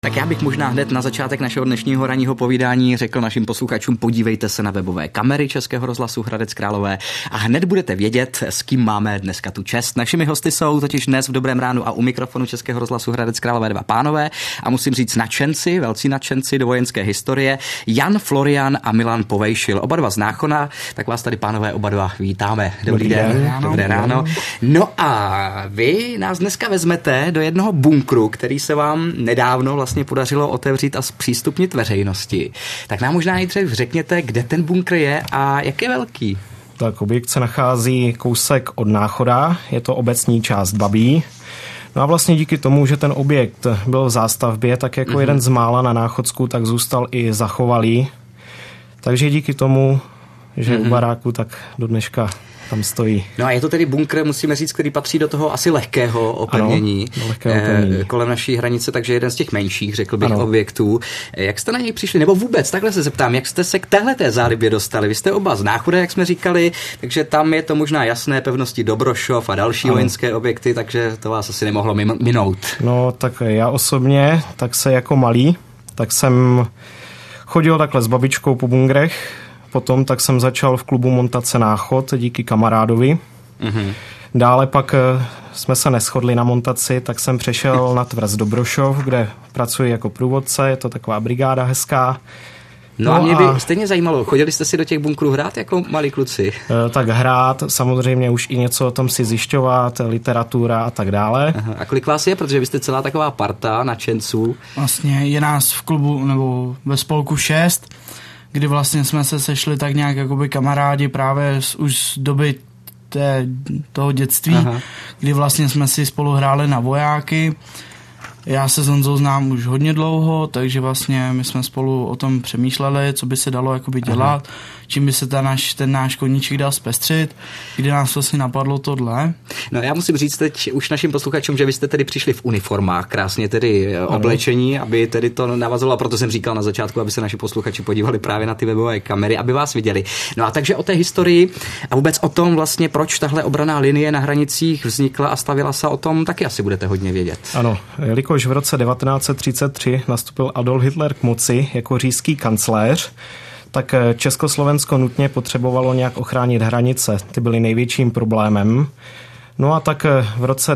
Tak já bych možná hned na začátek našeho dnešního ranního povídání řekl našim posluchačům, podívejte se na webové kamery Českého rozhlasu Hradec Králové a hned budete vědět, s kým máme dneska tu čest. Našimi hosty jsou totiž dnes v Dobrém ránu a u mikrofonu Českého rozhlasu Hradec Králové dva pánové a musím říct nadšenci, velcí nadšenci do vojenské historie, Jan Florian a Milan Povejšil. Oba dva z Náchona, tak vás tady pánové oba dva vítáme. Dobrý den. Dobré ráno. No a vy nás dneska vezmete do jednoho bunkru, který se vám nedávno vlastně podařilo otevřít a zpřístupnit veřejnosti. Tak nám možná nejdřív řekněte, kde ten bunkr je a jak je velký. Tak objekt se nachází kousek od Náchoda, je to obecní část Babí. No a vlastně díky tomu, že ten objekt byl v zástavbě, tak jako jeden z mála na Náchodsku, tak zůstal i zachovalý. Takže díky tomu, že u baráku, tak do dneška tam stojí. No a je to tedy bunkr, musíme říct, který patří do toho asi lehkého opevnění, kolem naší hranice, takže jeden z těch menších, řekl bych, objektů. Jak jste na něj přišli? Nebo vůbec, takhle se zeptám, jak jste se k téhleté zálibě dostali? Vy jste oba z Náchoda, jak jsme říkali, takže tam je to možná jasné, pevnosti Dobrošov a další vojenské objekty, takže to vás asi nemohlo minout. No tak já osobně, tak se jako malý, tak jsem chodil takhle s babičkou po bungrech. Potom tak jsem začal v klubu montace Náchod díky kamarádovi. Dále pak jsme se neshodli na montaci, tak jsem přešel na tvrz Dobrošov, kde pracuji jako průvodce, je to taková brigáda hezká. No a mě by stejně zajímalo, chodili jste si do těch bunkrů hrát jako malí kluci? Tak hrát, samozřejmě už i něco o tom si zjišťovat, literatura a tak dále. Aha. A kolik vás je, protože vy jste celá taková parta nadšenců? Vlastně je nás v klubu nebo ve spolku 6, kdy vlastně jsme se sešli tak nějak jakoby kamarádi právě už z doby toho dětství, kdy vlastně jsme si spolu hráli na vojáky. Já se s Honzou znám už hodně dlouho, takže vlastně my jsme spolu o tom přemýšleli, co by se dalo jakoby dělat, čím by se ten náš koníček dal zpestřit, kdy nás vlastně napadlo tohle. No já musím říct teď už našim posluchačům, že vy jste tedy přišli v uniformách, krásně tedy oblečení, aby tedy to navazovalo, proto jsem říkal na začátku, aby se naši posluchači podívali právě na ty webové kamery, aby vás viděli. No a takže o té historii a vůbec o tom vlastně, proč tahle obranná linie na hranicích vznikla a stavěla se, o tom taky asi budete hodně vědět. Ano, jelikož v roce 1933 nastupil Adolf Hitler k moci jako říšský kancléř, tak Československo nutně potřebovalo nějak ochránit hranice. Ty byly největším problémem. No a tak v roce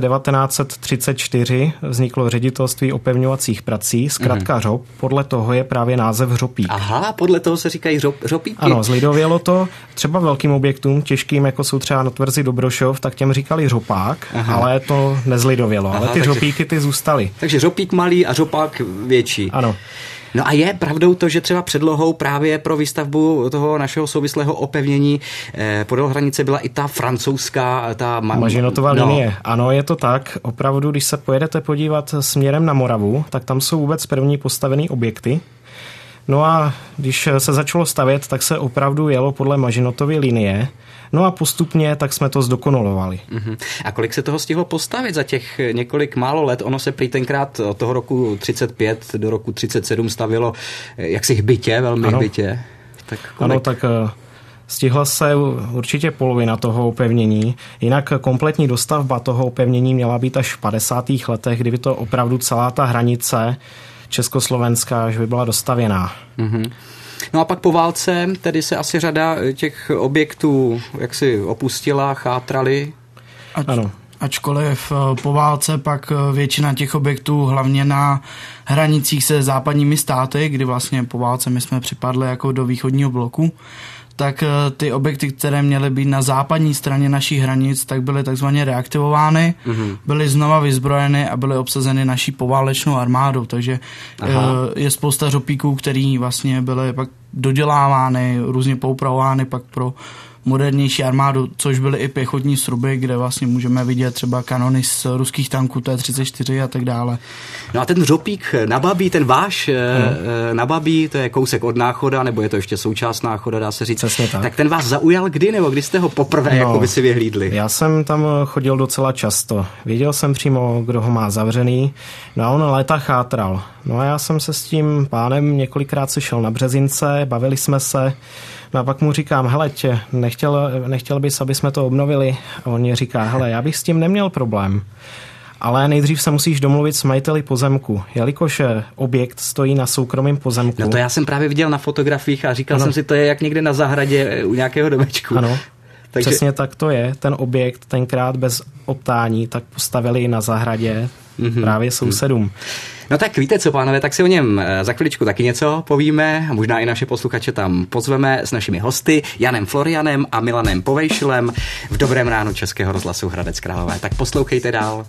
1934 vzniklo ředitelství opevňovacích prací, zkrátka ŘOP. Podle toho je právě název Řopík. Aha, podle toho se říkají Řopíky. Ano, zlidovělo to třeba velkým objektům, těžkým, jako jsou třeba na tvrzi Dobrošov, tak těm říkali Řopák, ale to nezlidovělo. Ale ty Řopíky ty zůstaly. Takže Řopík malý a Řopák větší. Ano. No a je pravdou to, že třeba předlohou právě pro výstavbu toho našeho souvislého opevnění podél hranice byla i ta francouzská, ta Mažinotová linie. Ano, je to tak. Opravdu, když se pojedete podívat směrem na Moravu, tak tam jsou vůbec první postavené objekty. No a když se začalo stavět, tak se opravdu jelo podle Mažinotovy linie. No a postupně tak jsme to zdokonalovali. A kolik se toho stihlo postavit za těch několik málo let? Ono se prý tenkrát od toho roku 35 do roku 37 stavilo jaksi hbitě, velmi hbitě. Tak kolik? Ano, tak stihla se určitě polovina toho opevnění. Jinak kompletní dostavba toho opevnění měla být až v 50. letech, kdyby to opravdu celá ta hranice československá, že by byla dostavěná. No a pak po válce tedy se asi řada těch objektů jaksi opustila, chátrali. Ano. Ačkoliv po válce pak většina těch objektů, hlavně na hranicích se západními státy, kdy vlastně po válce my jsme připadli jako do východního bloku, tak ty objekty, které měly být na západní straně našich hranic, tak byly takzvaně reaktivovány, byly znova vyzbrojeny a byly obsazeny naší poválečnou armádou, takže je spousta Řopíků, který vlastně byly pak dodělávány, různě poupravovány pak pro modernější armádu, což byly i pěchotní sruby, kde vlastně můžeme vidět třeba kanony z ruských tanků T-34 a tak dále. No a ten Řopík na Babí, ten váš na Babí, to je kousek od Náchoda, nebo je to ještě součást Náchoda, dá se říct. Přesně tak. Tak ten vás zaujal kdy, nebo kdy jste ho poprvé jako by si vyhlídli? Já jsem tam chodil docela často. Věděl jsem přímo, kdo ho má zavřený. No a on léta chátral. No a já jsem se s tím pánem několikrát sešel na Březince, bavili jsme se. No a pak mu říkám, hele, nechtěl bys, aby jsme to obnovili? A on mě říká, hele, já bych s tím neměl problém. Ale nejdřív se musíš domluvit s majiteli pozemku, jelikož objekt stojí na soukromém pozemku. No to já jsem právě viděl na fotografiích a říkal jsem si, to je jak někde na zahradě u nějakého domečku. Ano, takže... přesně tak to je. Ten objekt tenkrát bez optání tak postavili na zahradě právě sousedům. No tak víte co, pánové, tak si o něm za chviličku taky něco povíme a možná i naše posluchače tam pozveme s našimi hosty Janem Florianem a Milanem Povejšilem v Dobrém ránu Českého rozhlasu Hradec Králové. Tak poslouchejte dál.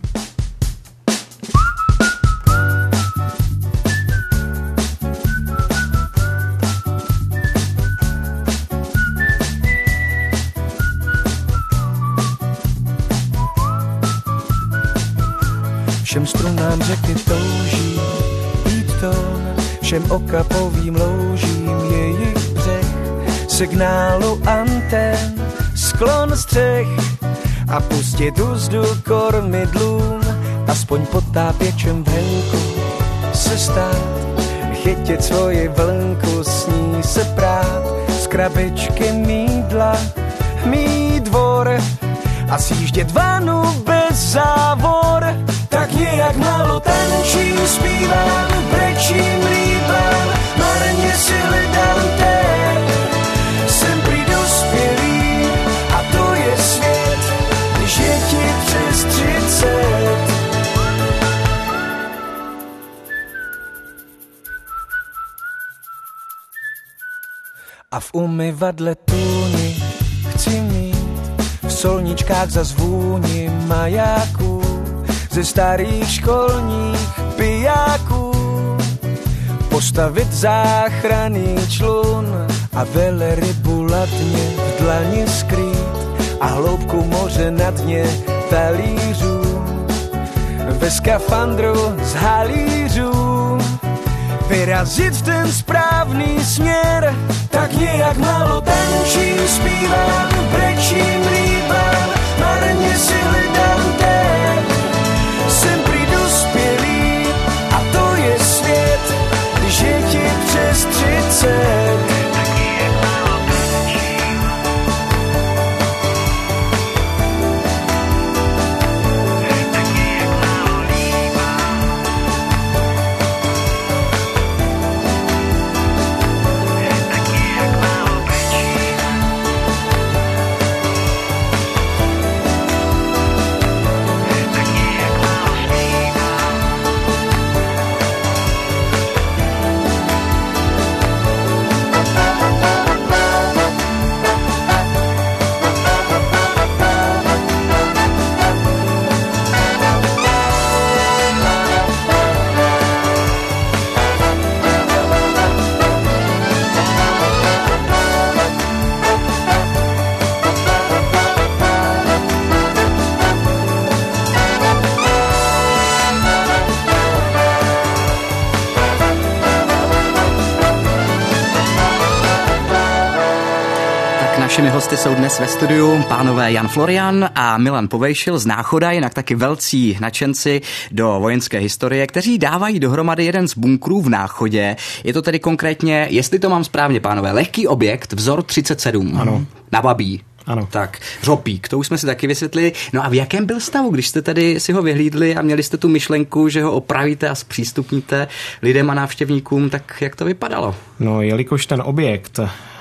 Všem strunám řeky touží být tón, všem okapovým loužím jejich břeh, signálu antén, sklon střech a pustit úzdu kormidlům, aspoň potápěčem v henku se stát, chytit svoji vlnku, s ní se prát, z krabičky mýdla, mý dvor a sjíždět vanu bez závor. Tak nějak málo tančím, zpívám, brečím, líbám, marně si hledám ten. Jsem prý dospělý a to je svět, když je ti přes 30. A v umyvadle tůni chci mít, v solničkách zazvůni majáků, ze starých školních pijáků, postavit záchranný člun a velerybu latně v dlani skrýt a hloubku moře na dně talířů, ve skafandru z halířů vyrazit v ten správný směr. Tak nějak málo tančím, zpívám, brečím, líbám, marně si hledám ten. Jsem prý dospělý a to je svět, když je ti přes 30. Našimi hosty jsou dnes ve studiu pánové Jan Florian a Milan Povejšil z Náchoda, jinak taky velcí nadšenci do vojenské historie, kteří dávají dohromady jeden z bunkrů v Náchodě. Je to tedy konkrétně, jestli to mám správně, pánové, lehký objekt, vzor 37. Ano. Na Babí. Ano. Tak, řopík, to už jsme si taky vysvětlili. No a v jakém byl stavu, když jste tady si ho vyhlídli a měli jste tu myšlenku, že ho opravíte a zpřístupníte lidem a návštěvníkům, tak jak to vypadalo? No, jelikož ten objekt,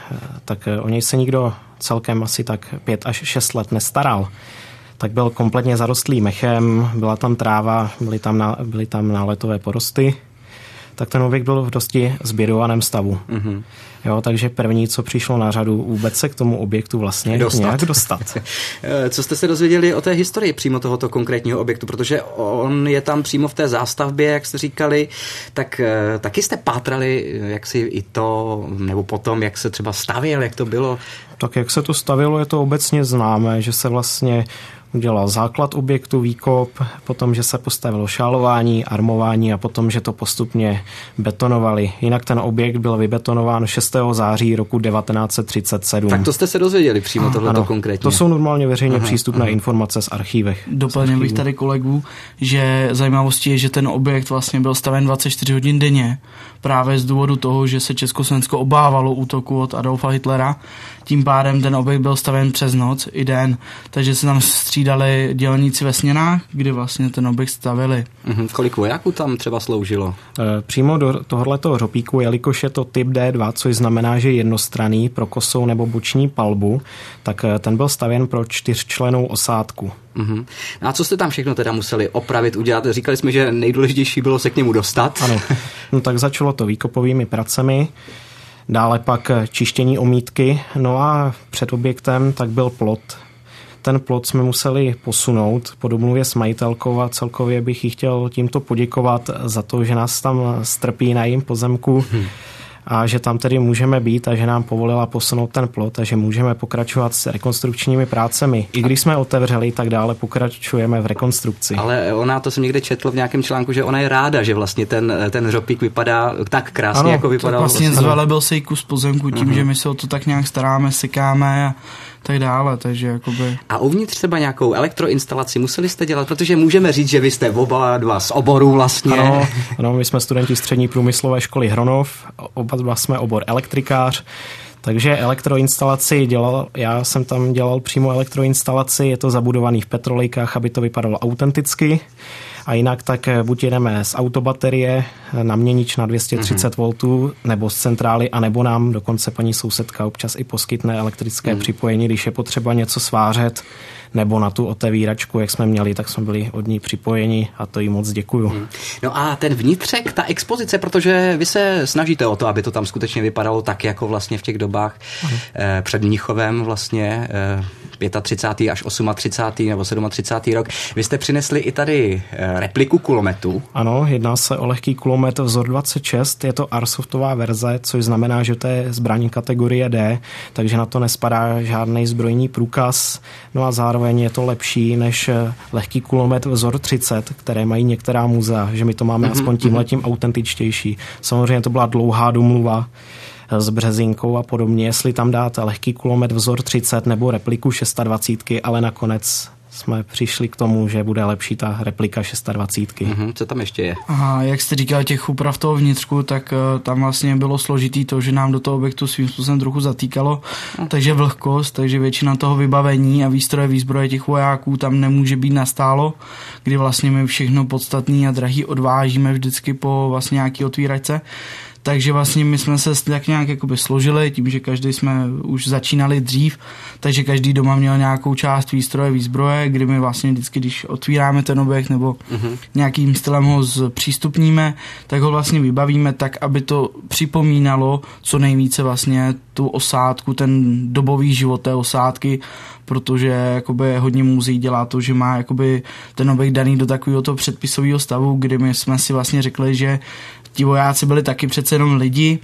tak o něj se nikdo celkem asi tak 5 až 6 let nestaral, tak byl kompletně zarostlý mechem, byla tam tráva, byly tam náletové porosty, tak ten objekt byl v dosti zbědovaném stavu. Mm-hmm. Jo, takže první, co přišlo na řadu, vůbec se k tomu objektu vlastně nějak dostat. Co jste se dozvěděli o té historii přímo tohoto konkrétního objektu, protože on je tam přímo v té zástavbě, jak jste říkali, tak taky jste pátrali, jak si i to, nebo potom, jak se třeba stavěl, jak to bylo? Tak jak se to stavilo, je to obecně známé, že se vlastně udělal základ objektu, výkop, potom, že se postavilo šálování, armování a potom, že to postupně betonovali. Jinak ten objekt byl vybetonován 6. září roku 1937. Tak to jste se dozvěděli přímo tohleto konkrétně. To jsou normálně veřejně přístupné informace z archívech. Doplnil bych tady kolegu, že zajímavostí je, že ten objekt vlastně byl staven 24 hodin denně. Právě z důvodu toho, že se Československo obávalo útoku od Adolfa Hitlera. Tím pádem ten objekt byl staven přes noc i den, takže se tam střídali dělníci ve směnách, kdy vlastně ten objekt stavili. Kolik vojáků tam třeba sloužilo? Přímo do tohoto hřopíku, jelikož je to typ D2, což znamená, že jednostranný pro kosou nebo boční palbu, tak ten byl stavěn pro 4člennou osádku. A co jste tam všechno teda museli opravit, udělat? Říkali jsme, že nejdůležitější bylo se k němu dostat. Ano, no tak začalo to výkopovými pracemi, dále pak čištění omítky, no a před objektem tak byl plot. Ten plot jsme museli posunout po domluvě s majitelkou a celkově bych jí chtěl tímto poděkovat za to, že nás tam strpí na jejím pozemku a že tam tedy můžeme být a že nám povolila posunout ten plot a že můžeme pokračovat s rekonstrukčními prácemi. I když jsme otevřeli, tak dále pokračujeme v rekonstrukci. Ale ona, to jsem někde četl v nějakém článku, že ona je ráda, že vlastně ten hřopík vypadá tak krásně, ano, jako vypadal. Vlastně zvelebil se jí kus pozemku tím, že my se o to tak nějak staráme, sekáme a tak dále, takže jakoby... A uvnitř třeba nějakou elektroinstalaci museli jste dělat, protože můžeme říct, že vy jste oba dva z oboru vlastně. Ano, my jsme studenti střední průmyslové školy Hronov, oba dva jsme obor elektrikář, takže elektroinstalaci já jsem tam dělal přímo elektroinstalaci, je to zabudovaný v petrolejkách, aby to vypadalo autenticky. A jinak tak buď jedeme z autobaterie na měnič na 230 V nebo z centrály, anebo nám dokonce paní sousedka občas i poskytne elektrické připojení, když je potřeba něco svářet, nebo na tu otevíračku, jak jsme měli, tak jsme byli od ní připojeni a to jí moc děkuju. No a ten vnitřek, ta expozice, protože vy se snažíte o to, aby to tam skutečně vypadalo tak, jako vlastně v těch dobách před Mnichovem vlastně 35. až 38. nebo 37. rok. Vy jste přinesli i tady repliku kulometu. Ano, jedná se o lehký kulomet vzor 26, je to Airsoftová verze, což znamená, že to je zbraní kategorie D, takže na to nespadá žádný zbrojní průkaz, no a zároveň je to lepší než lehký kulomet vzor 30, které mají některá muzea, že my to máme aspoň tímhletím autentičtější. Samozřejmě to byla dlouhá domluva s Březinkou a podobně, jestli tam dáte lehký kulomet vzor 30 nebo repliku 26, ale nakonec jsme přišli k tomu, že bude lepší ta replika 26. Co tam ještě je? Aha, jak jste říkal těch úprav toho vnitřku, tak tam vlastně bylo složitý to, že nám do toho objektu svým způsobem trochu zatýkalo, takže vlhkost, takže většina toho vybavení a výstroje, výzbroje těch vojáků tam nemůže být nastálo, kdy vlastně my všechno podstatný a drahý odvážíme vždycky po vlastně nějaký otvíračce. Takže vlastně my jsme se tak nějak jakoby složili, tím, že každý jsme už začínali dřív, takže každý doma měl nějakou část výstroje, výzbroje, kdy my vlastně vždycky, když otvíráme ten objekt nebo nějakým stylem ho zpřístupníme, tak ho vlastně vybavíme tak, aby to připomínalo co nejvíce vlastně tu osádku, ten dobový život té osádky, protože jakoby hodně muzeí dělá to, že má jakoby ten objekt daný do takového předpisového stavu, kdy my jsme si vlastně řekli, že ti vojáci byli taky přece jenom lidi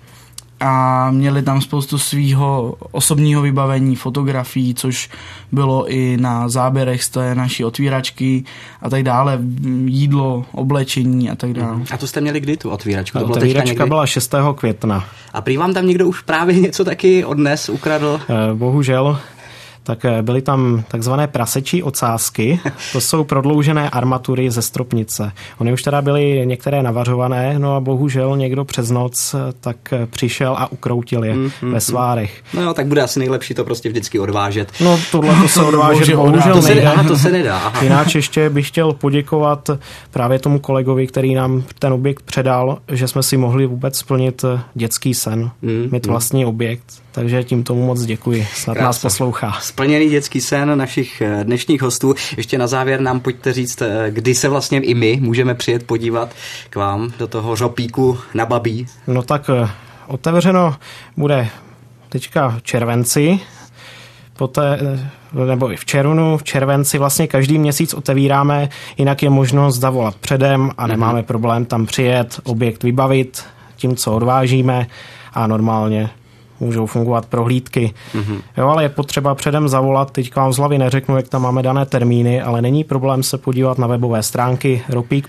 a měli tam spoustu svýho osobního vybavení, fotografií, což bylo i na záběrech z té naší otvíračky a tak dále, jídlo, oblečení a tak dále. A to jste měli kdy tu otvíračku? To otvíračka byla 6. května. A prý vám tam někdo už právě něco taky odnes, ukradl? Bohužel. Tak byly tam takzvané prasečí ocásky, to jsou prodloužené armatury ze stropnice. Ony už teda byly některé navařované, no a bohužel někdo přes noc tak přišel a ukroutil je ve svárech. No jo, tak bude asi nejlepší to prostě vždycky odvážet. No tohle to se odvážet bohužel nejde. To se nedá. Aha. Jináč ještě bych chtěl poděkovat právě tomu kolegovi, který nám ten objekt předal, že jsme si mohli vůbec splnit dětský sen, mít vlastní objekt. Takže tím tomu moc děkuji. Snad nás poslouchá. Splněný dětský sen našich dnešních hostů. Ještě na závěr nám pojďte říct, kdy se vlastně i my můžeme přijet podívat k vám do toho hřopíku na Babí. No tak otevřeno bude teďka v červenci, poté, nebo i v červnu, v červenci vlastně každý měsíc otevíráme, jinak je možnost zavolat předem a nemáme problém tam přijet, objekt vybavit tím, co odvážíme a normálně můžou fungovat prohlídky. Jo, ale je potřeba předem zavolat, teďka vám z hlavy neřeknu, jak tam máme dané termíny, ale není problém se podívat na webové stránky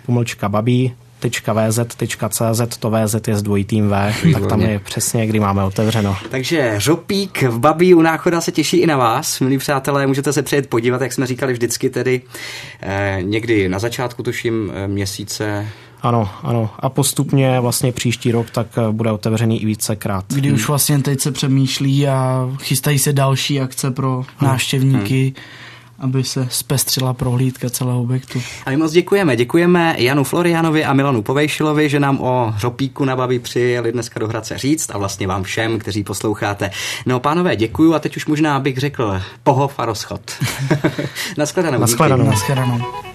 ropík-babí.vz.cz, to VZ je s dvojitým V, tak tam je přesně, kdy máme otevřeno. Takže Hřopík v Babí u Náchoda se těší i na vás, milí přátelé, můžete se přijet podívat, jak jsme říkali vždycky tedy někdy na začátku, tuším, měsíce. Ano. A postupně vlastně příští rok tak bude otevřený i vícekrát. Kdy už vlastně teď se přemýšlí a chystají se další akce pro návštěvníky aby se zpestřila prohlídka celého objektu. A my moc děkujeme. Děkujeme Janu Florianovi a Milanu Povejšilovi, že nám o hřopíku na Babí přijeli dneska do Hradce říct a vlastně vám všem, kteří posloucháte. No, pánové, děkuju a teď už možná bych řekl pohov a rozchod. Naschledanou. Naschledanou. Naschledanou.